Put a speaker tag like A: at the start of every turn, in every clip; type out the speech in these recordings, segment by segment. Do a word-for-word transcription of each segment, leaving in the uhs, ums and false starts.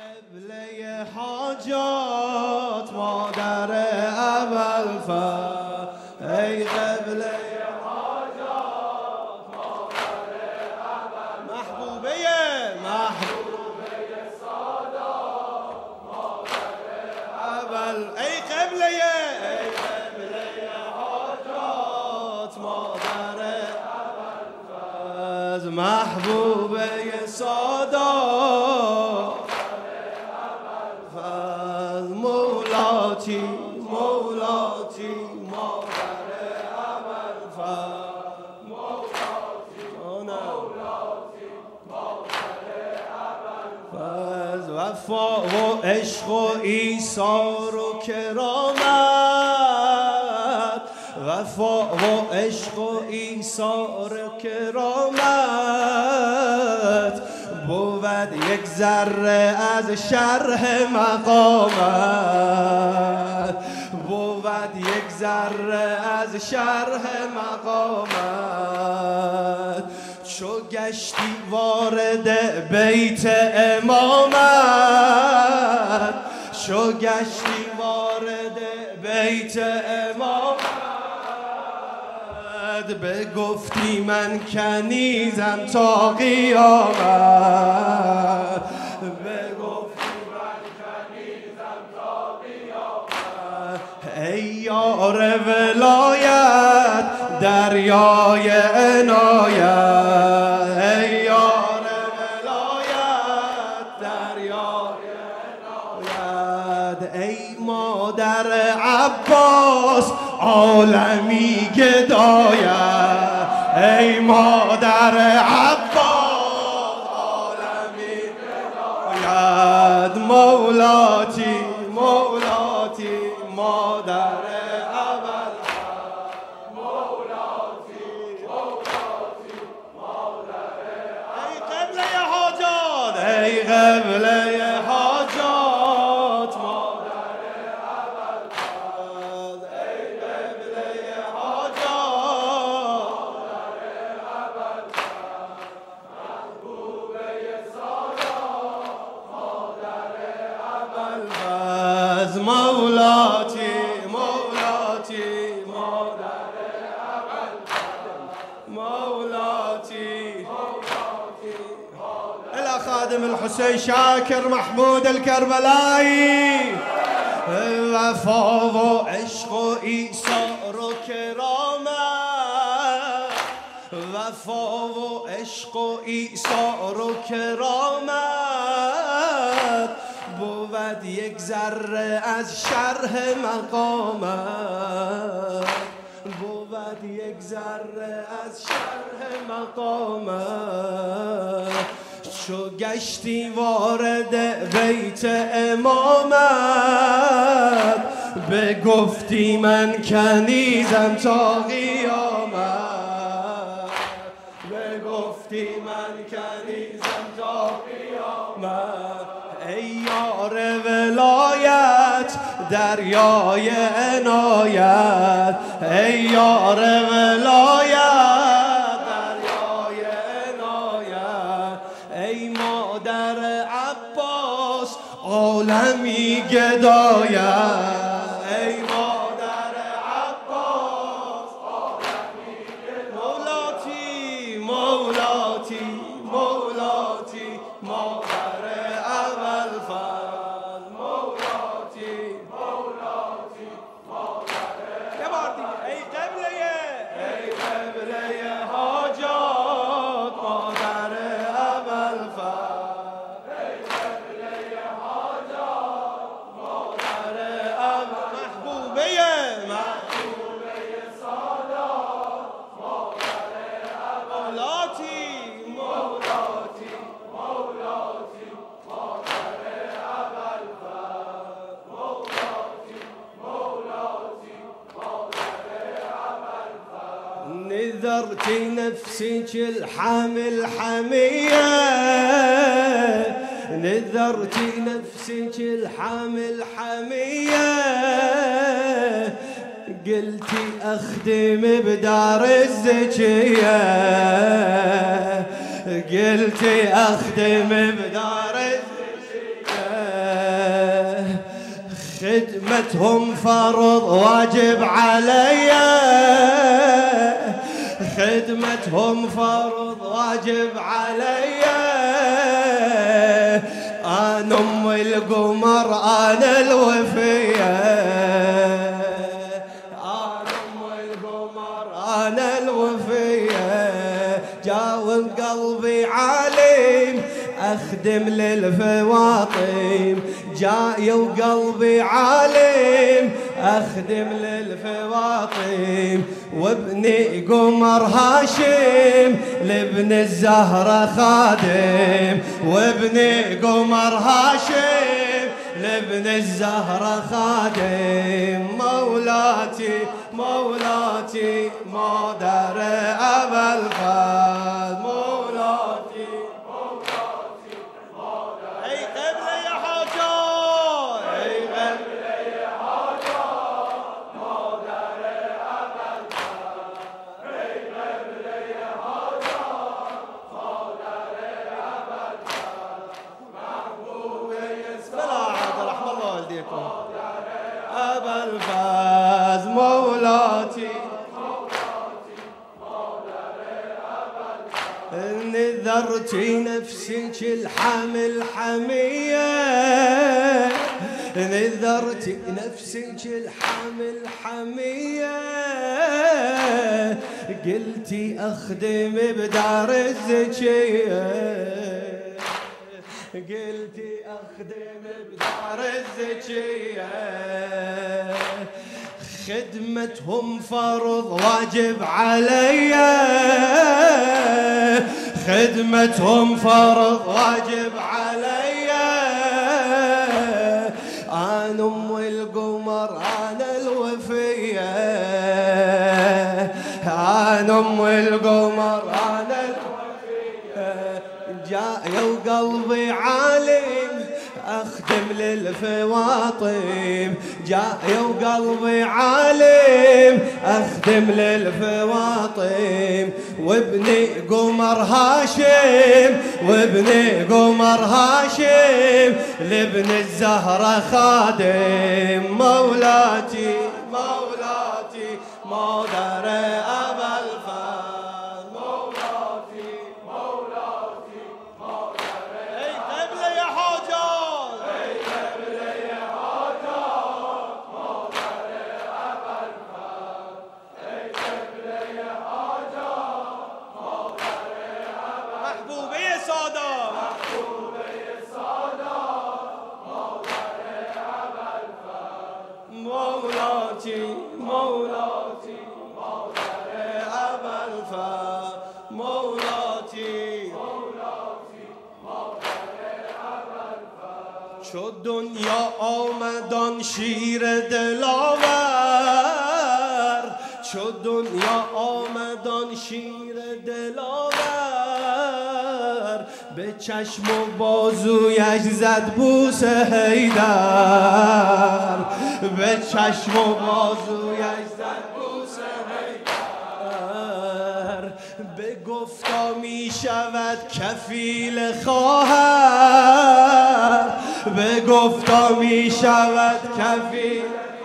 A: قبله حاجات مادر اول فر ای قبله حاجات مادر اول محبوبه محبوبه سادات مادر اول ای قبله ای قبله حاجات مادر اول فر محبوبه سادات مولاتی مولاتی مادر اول فر مولاتی مولاتی مادر اول فر وفا و عشق و ایثار و کرامت وفا و عشق و ایثار و کرامت بود یک ذره از شرح مقامت بود یک ذره از شرح مقامت چو گشتی وارد بیت امامت چو گشتی وارد بیت امامت بگفتی من کنیزم تا قیامت بگفتی من کنیزم تا قیامت ای یار ولایت دریای عنایت ای یار ولایت دریای عنایت ای مادر عباس عالمی گدایت ای مادر عباس عالمی گدایت مولاتی مولاتی مادر اول مولاتی مولاتی مادر ای قبله حاجات ای قبله حاجات مادر اول مولاتی مولاتی مادر اول مولاتی مولاتی الى خادم الحسين شاكر محمود الكربلائي وفا و عشق و ایثار و کرامت وفا و عشق و ایثار و کرامت بود یک ذره از شرح مقامت بود یک ذره از شرح مقامت چو گشتی وارد بیت امامت بگفتی من کنیزم تا قیامت بگفتی من کنیزم تا قیامت ای یار ولایت دریای عنایت ای یار ولایت دریای عنایت ای مادر عباس عالمی گدایت ای مادر عباس عالمی گدایت مولاتی مولاتی مولاتی مادر اول فر مولاتی مولاتی مادر یه بار دیگه ای قبله ای قبله حاجات مادر اول فر ای قبله حاجات مادر اول محبوبه محبوبه سادات مادر اول مولاتی مولاتی مولاتی مادر اول فر مولاتی مولاتی مادر اول فر نذرت نفسك الحمل حمية نذرت نفسك الحمل حمية قلتي أخدم بدار الزكية قلتي أخدم بدار الزكية خدمتهم فرض واجب علي، خدمتهم فرض واجب علي. أنا أم القمر أنا الوفية، أنا أم القمر أنا الوفية. جاوب قلبي عليم أخدم للفواطم، جاي وقلبي عالم أخدم للفواطم. وابني قمر هاشم لابن الزهرة خادم، وابني قمر هاشم لابن الزهرة خادم. مولاتي مولاتي ما دار أبا الفضل، مولاتي مولاتي ما دار. أي قبلة يا حاجات، أي قبلة يا حاجات ما دار أبا الفضل، أي قبلة يا حاجات ما دار أبا الفضل. محبوب يسمع عبد رحم الله والديكم أبا الفاز. مولاتي نذرتي نفسك الحمل حمية، نذرتي نفسك الحمل حمية. قلتي أخدم بدار الزكية، قلتي أخدم بدار الزكية. خدمتهم فرض واجب علي، خدمتهم فرض واجب علي. أنا أم القمر أنا الوفية، أنا أم القمر أنا الوفية. جاي وقلبي عالم أخدم للفواطم، جاي وقلبي عالم أخدم للفواطم. وابني قمر هاشم، وابني قمر هاشم لابن الزهرة خادم. مولاتي مولاتي ما دار أبا الفضل، مولاتي مولاتي ما دار. أي قبلة يا حاجات، أي قبلة يا حاجات ما دار أبا الفضل، أي قبلة يا حاجات ما دار أبا. محبوبي يا سادات، محبوبي يا سادات ما دار أبا الفضل. مولاتي مولاتي ما دار أبا الفضل، مولاتي مولاتي ما دار أبا الفضل. چو دنیا آمدان شیر دلاور، چو دنیا آمدان شیر دلاور. به چشم و بازویش زد بوس حیدر، به چشم و بازویش زد بوس حیدر. بگفتا می شود کفیل خواهر، بگفتا می شود کفیل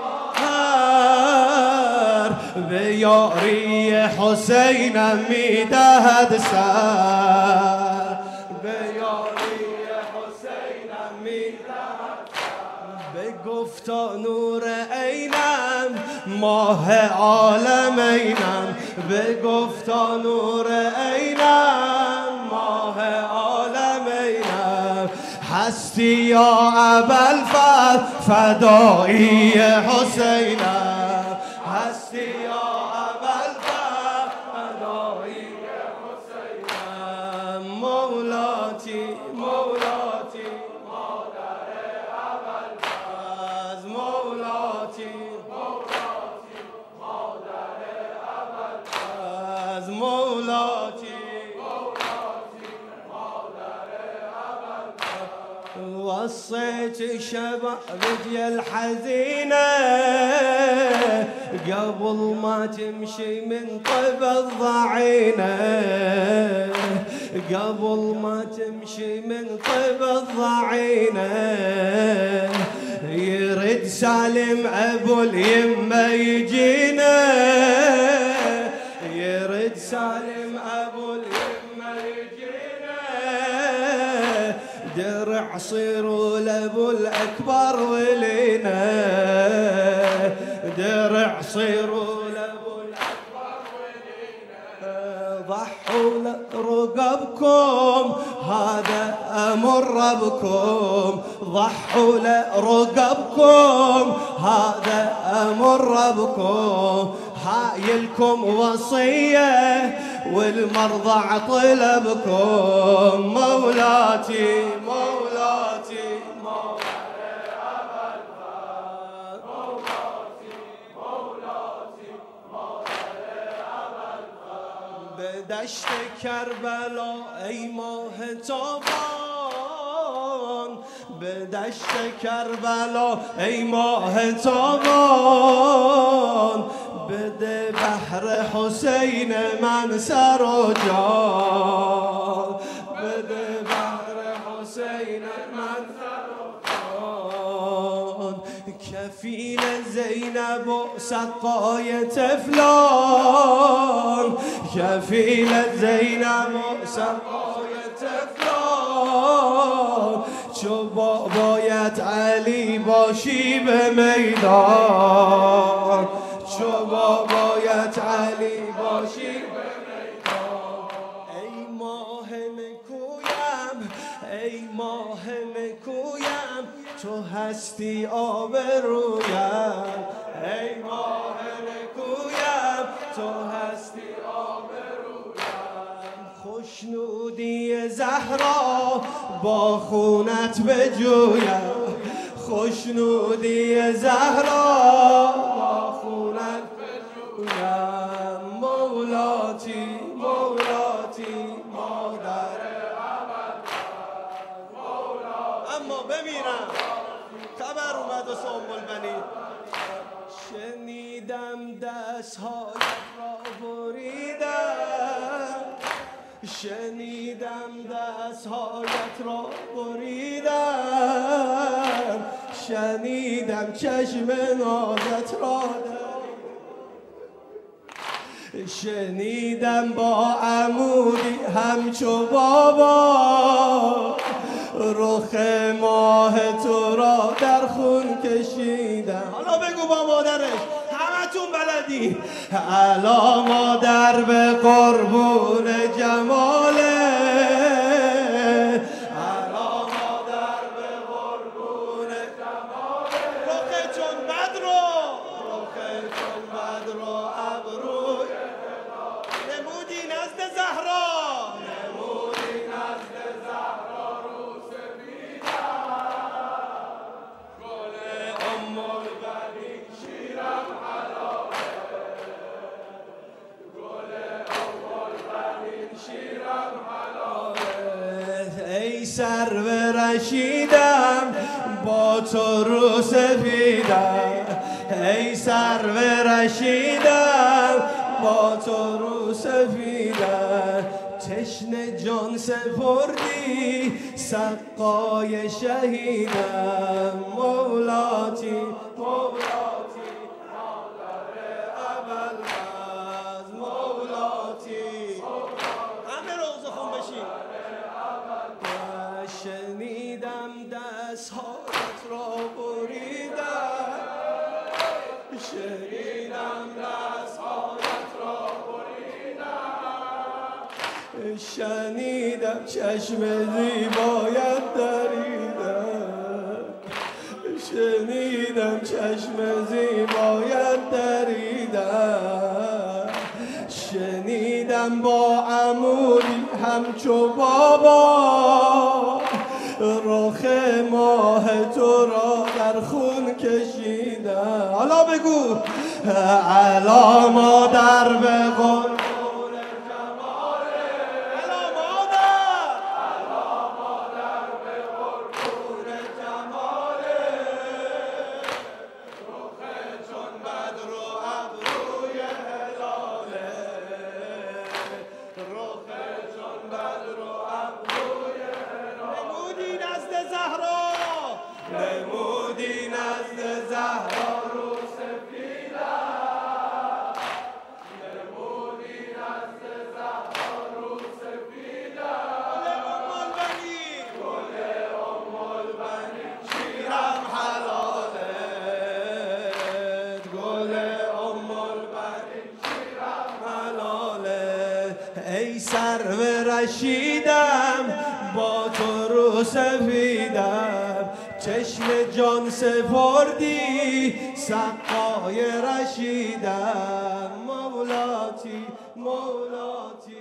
A: خواهر. به یاری حسینم می دهد سر، به یاری حسینم می دهد سر. بگفتا نور عینم ماه عالمینم، بگفتا نور عینم ماه عالمینم. هستی یا ابوالفضل فدایی حسینم، هستی یا ابوالفضل فدایی حسینم. مولاتي مولاتي مادر ابوالفضل، مولاتي مولاتي مادر ابوالفضل، مولاتي مولاتي مادر ابوالفضل. وصيت شبابك يا الحزينة قبل ما تمشي من قبل ضعينة، قبل ما تمشي من قبل ضعينة. يرد سالم ابو اليمه يجينا، يرد سالم ابو اليمه يجينا، درع صيروا لابو الاكبر ولينا، درع صيروا لابو الاكبر ولينا، ضحوا لرقبكم هذا امر بكم، ضحوا لرقبكم هذا امر بكم، هايلكم وصيه والمرضع طلبكم، مولاتي مولاتي بدشت کربلا ای ماه تابان، بدشت کربلا ای ماه تابان، بده بحر حسین من سر و جان، بده بحر حسین من سر و جان، کفیل زینب و سقای تفلان، کفیل زینب و سقای تفلان، چو بابایت علی باشی به میدان، چو بابایت علی باشی به میدان، ای ماه نکویم ای ماه نکویم تو هستی آبرویم، ای ماه نکویم تو هستی آبرویم، خوشنودی زهرا با خونت بجویم، خوشنودی زهرا با خونت بجویم، مولاتی مولاتی مادر اما بمیرم خبر اومد و سنبل بنی، شنیدم دستهایت را بریدم، شنیدم دستهایت را بریدم، شنیدم چشم نازت را دریدم، شنیدم با عمودی همچو بابا، رخ ماه تو را در خون کشیدم. حالا بگو با مادرش همتون بلدی، الا مادر به قربون جماله، الا مادر به قربون جماله، رخ چون بدر و رخ چون بدر و ابروی نمودی نزد زهرا، نمودی نزد زهرا رو سپیدم، گل ام البنین شیرم حلاله، گل ام البنین شیرم حلاله، ای سرو رشیدم با تو رو سفیدم، ای سرو رشیدم با تو رو سفیدم، تشنه جان سپردی سقای شهیدم، مولاتی مولاتی مادر ابوالفضل، مولاتی همه روزه خون بشین، شنیدم دستهایت را بریدم، شنیدم دستهایت را بریدم، شنیدم چشم زیبایت دریدم، شنیدم چشم زیبایت دریدم، شنیدم با عمودی همچو بابا، رخ ماه تو را در خون کشیدم. حالا بگو الا مادر به قربون جماله، الا مادر الا مادر به قربون جماله، رخ چون بدر و ابروی هلاله، رخ چون بدر و ابروی هلاله، نمودی نزد زهرا نمودی نزد زهرا رو سفیدم نمودی نزد زهرا رو سفیدم گل ام البنین شیرم حلالت گل ام البنین شیرم حلالت ای سرو رشیدم با تو رو سفیدم چشم جان سپردی سقای رشیدم مولاتی مولاتی